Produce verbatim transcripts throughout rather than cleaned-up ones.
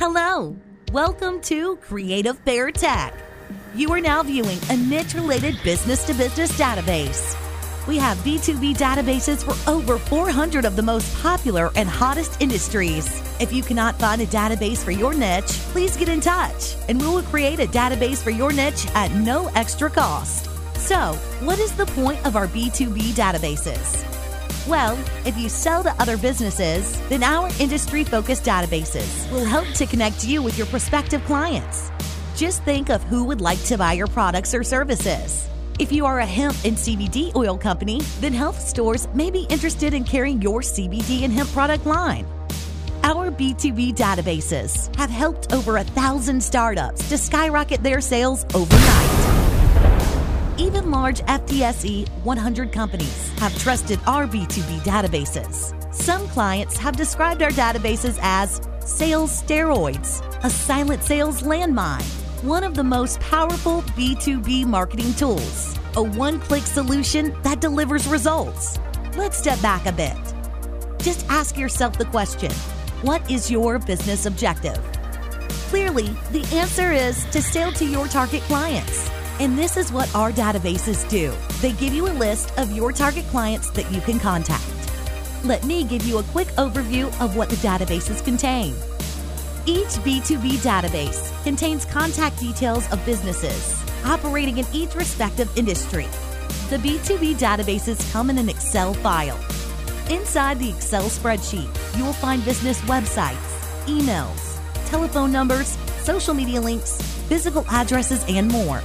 Hello, welcome to Creative Bear Tech. You are now viewing a niche-related business-to-business database. We have B two B databases for over four hundred of the most popular and hottest industries. If you cannot find a database for your niche, please get in touch, and we will create a database for your niche at no extra cost. So, what is the point of our B two B databases? Well, if you sell to other businesses, then our industry-focused databases will help to connect you with your prospective clients. Just think of who would like to buy your products or services. If you are a hemp and C B D oil company, then health stores may be interested in carrying your C B D and hemp product line. Our B two B databases have helped over a thousand startups to skyrocket their sales overnight. Even large F T S E one hundred companies have trusted our B two B databases. Some clients have described our databases as sales steroids, a silent sales landmine, one of the most powerful B two B marketing tools, a one-click solution that delivers results. Let's step back a bit. Just ask yourself the question, what is your business objective? Clearly, the answer is to sell to your target clients. And this is what our databases do. They give you a list of your target clients that you can contact. Let me give you a quick overview of what the databases contain. Each B two B database contains contact details of businesses operating in each respective industry. The B two B databases come in an Excel file. Inside the Excel spreadsheet, you will find business websites, emails, telephone numbers, social media links, physical addresses, and more.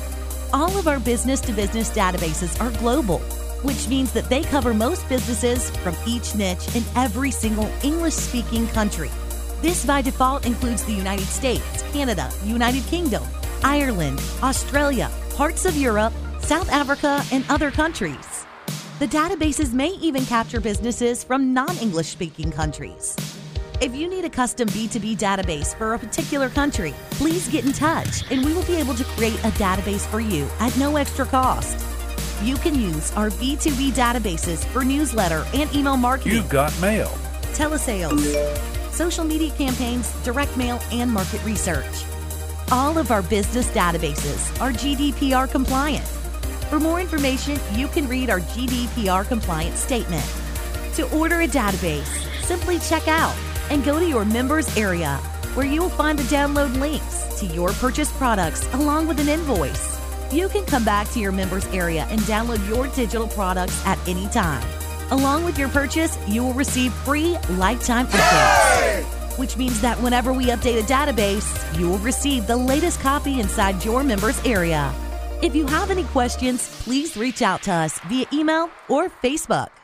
All of our business-to-business databases are global, which means that they cover most businesses from each niche in every single English-speaking country. This by default includes the United States, Canada, United Kingdom, Ireland, Australia, parts of Europe, South Africa, and other countries. The databases may even capture businesses from non-English speaking countries. If you need a custom B two B database for a particular country, please get in touch and we will be able to create a database for you at no extra cost. You can use our B two B databases for newsletter and email marketing. You've got mail. Telesales, social media campaigns, direct mail, and market research. All of our business databases are G D P R compliant. For more information, you can read our G D P R compliance statement. To order a database, simply check out and go to your members area, where you will find the download links to your purchased products along with an invoice. You can come back to your members area and download your digital products at any time. Along with your purchase, you will receive free lifetime updates, which means that whenever we update a database, you will receive the latest copy inside your members area. If you have any questions, please reach out to us via email or Facebook.